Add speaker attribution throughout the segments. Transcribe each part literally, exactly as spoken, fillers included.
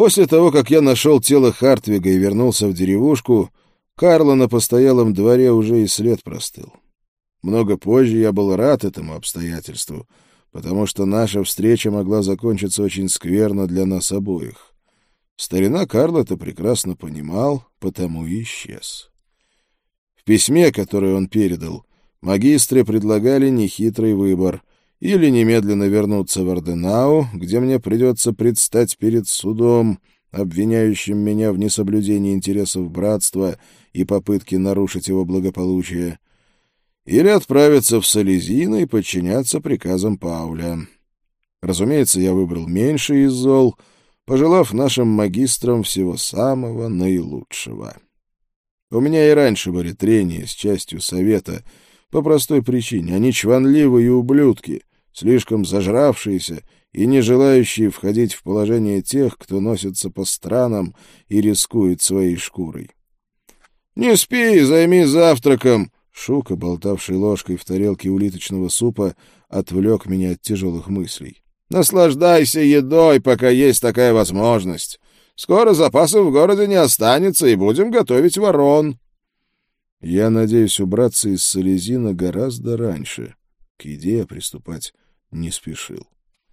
Speaker 1: После того, как я нашел тело Хартвига и вернулся в деревушку, Карла на постоялом дворе уже и след простыл. Много позже я был рад этому обстоятельству, потому что наша встреча могла закончиться очень скверно для нас обоих. Старина Карл это прекрасно понимал, потому и исчез. В письме, которое он передал, магистры предлагали нехитрый выбор: или немедленно вернуться в Орденау, где мне придется предстать перед судом, обвиняющим меня в несоблюдении интересов братства и попытке нарушить его благополучие, или отправиться в Салезино и подчиняться приказам Пауля. Разумеется, я выбрал меньший из зол, пожелав нашим магистрам всего самого наилучшего. У меня и раньше были трения с частью совета по простой причине: они чванливые ублюдки, слишком зажравшиеся и не желающие входить в положение тех, кто носится по странам и рискует своей шкурой. «Не спи, займись завтраком!» Шука, болтавший ложкой в тарелке улиточного супа, отвлек меня от тяжелых мыслей. «Наслаждайся едой, пока есть такая возможность. Скоро запасов в городе не останется, и будем готовить ворон». Я надеюсь убраться из Салезина гораздо раньше. К еде я приступать не спешил.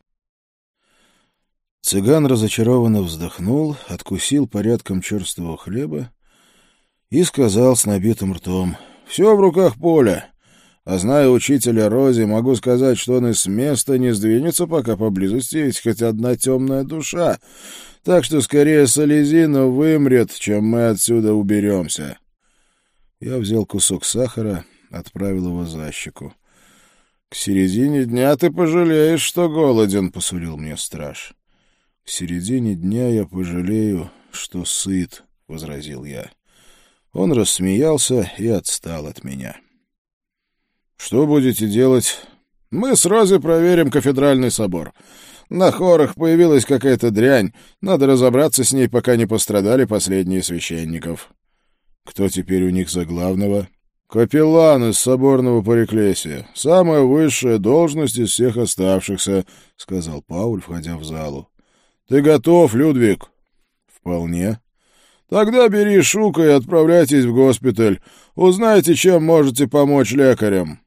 Speaker 1: Цыган разочарованно вздохнул, откусил порядком черствого хлеба и сказал с набитым ртом: «Все в руках Поля. А зная учителя Рози, могу сказать, что он и с места не сдвинется, пока поблизости есть хоть одна темная душа. Так что скорее Салезино вымрет, чем мы отсюда уберемся». Я взял кусок сахара, отправил его за щеку. «К середине дня ты пожалеешь, что голоден», — посулил мне страж. «К середине дня я пожалею, что сыт», — возразил я. Он рассмеялся и отстал от меня. «Что будете делать?» «Мы с Рози проверим кафедральный собор. На хорах появилась какая-то дрянь. Надо разобраться с ней, пока не пострадали последние священников». «Кто теперь у них за главного?» «Капеллан из соборного Париклесия. Самая высшая должность из всех оставшихся», — сказал Пауль, входя в залу. «Ты готов, Людвиг?» «Вполне». «Тогда бери Шука и отправляйтесь в госпиталь. Узнайте, чем можете помочь лекарям».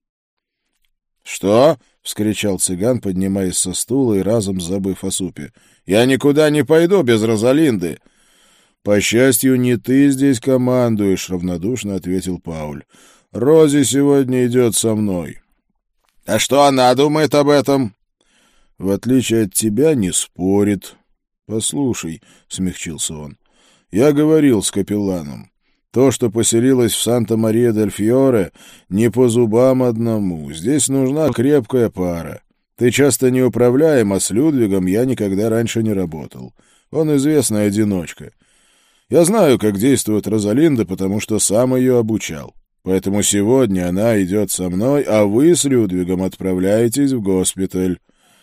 Speaker 1: «Что?» — вскричал цыган, поднимаясь со стула и разом забыв о супе. «Я никуда не пойду без Розалинды». «По счастью, не ты здесь командуешь», — равнодушно ответил Пауль. «Рози сегодня идет со мной». «А что она думает об этом?» «В отличие от тебя, не спорит». «Послушай», — смягчился он, — «я говорил с капелланом. То, что поселилось в Санта-Мария-дель-Фьоре, не по зубам одному. Здесь нужна крепкая пара. Ты часто неуправляем, а с Людвигом я никогда раньше не работал. Он известный одиночка. Я знаю, как действует Розалинда, потому что сам ее обучал. Поэтому сегодня она идет со мной, а вы с Людвигом отправляетесь в госпиталь».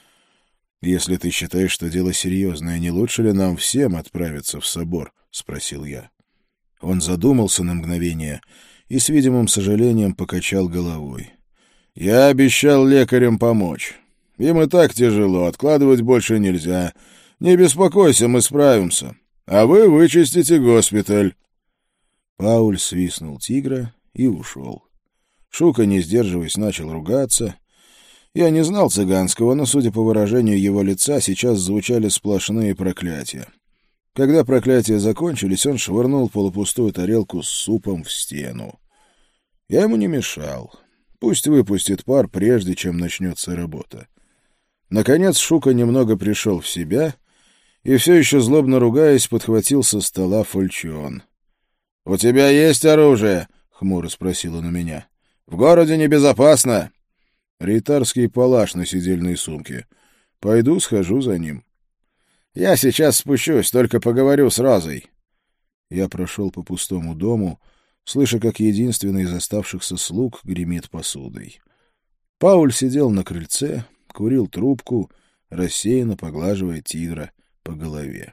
Speaker 1: «Если ты считаешь, что дело серьезное, не лучше ли нам всем отправиться в собор?» — спросил я. Он задумался на мгновение и с видимым сожалением покачал головой. «Я обещал лекарям помочь. Им и так тяжело, откладывать больше нельзя. Не беспокойся, мы справимся. А вы вычистите госпиталь». Пауль свистнул тигра и ушел. Шука, не сдерживаясь, начал ругаться. Я не знал цыганского, но, судя по выражению его лица, сейчас звучали сплошные проклятия. Когда проклятия закончились, он швырнул полупустую тарелку с супом в стену. Я ему не мешал. Пусть выпустит пар, прежде чем начнется работа. Наконец Шука немного пришел в себя и, все еще злобно ругаясь, подхватил со стола фальчион. — У тебя есть оружие? — хмуро спросил он у меня. — В городе небезопасно. — Рейтарский палаш на сидельной сумке. Пойду схожу за ним. — Я сейчас спущусь, только поговорю с Розой. Я прошел по пустому дому, слыша, как единственный из оставшихся слуг гремит посудой. Пауль сидел на крыльце, курил трубку, рассеянно поглаживая тигра по голове.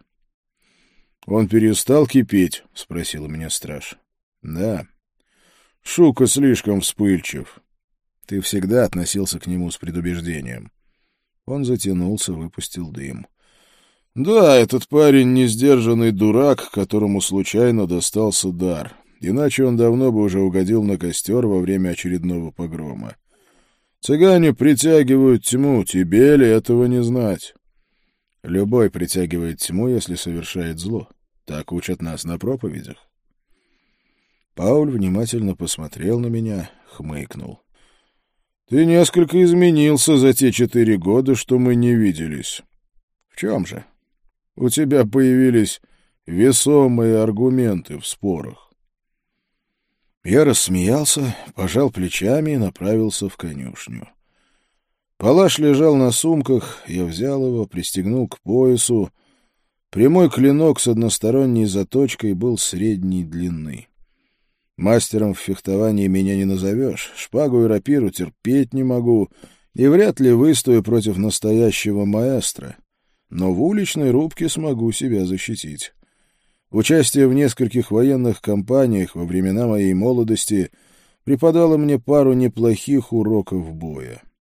Speaker 1: — Он перестал кипеть? — спросил у меня страж. — Да. — Шука слишком вспыльчив. Ты всегда относился к нему с предубеждением. Он затянулся, выпустил дым. Да, этот парень несдержанный дурак, которому случайно достался дар. Иначе он давно бы уже угодил на костер во время очередного погрома. Цыгане притягивают тьму, тебе ли этого не знать? Любой притягивает тьму, если совершает зло. Так учат нас на проповедях. Пауль внимательно посмотрел на меня, хмыкнул. — Ты несколько изменился за те четыре года, что мы не виделись. — В чем же? У тебя появились весомые аргументы в спорах. Я рассмеялся, пожал плечами и направился в конюшню. Палаш лежал на сумках, я взял его, пристегнул к поясу. Прямой клинок с односторонней заточкой был средней длины. Мастером в фехтовании меня не назовешь, шпагу и рапиру терпеть не могу, и вряд ли выстою против настоящего маэстро. Но в уличной рубке смогу себя защитить. Участие в нескольких военных кампаниях во времена моей молодости преподало мне пару неплохих уроков боя.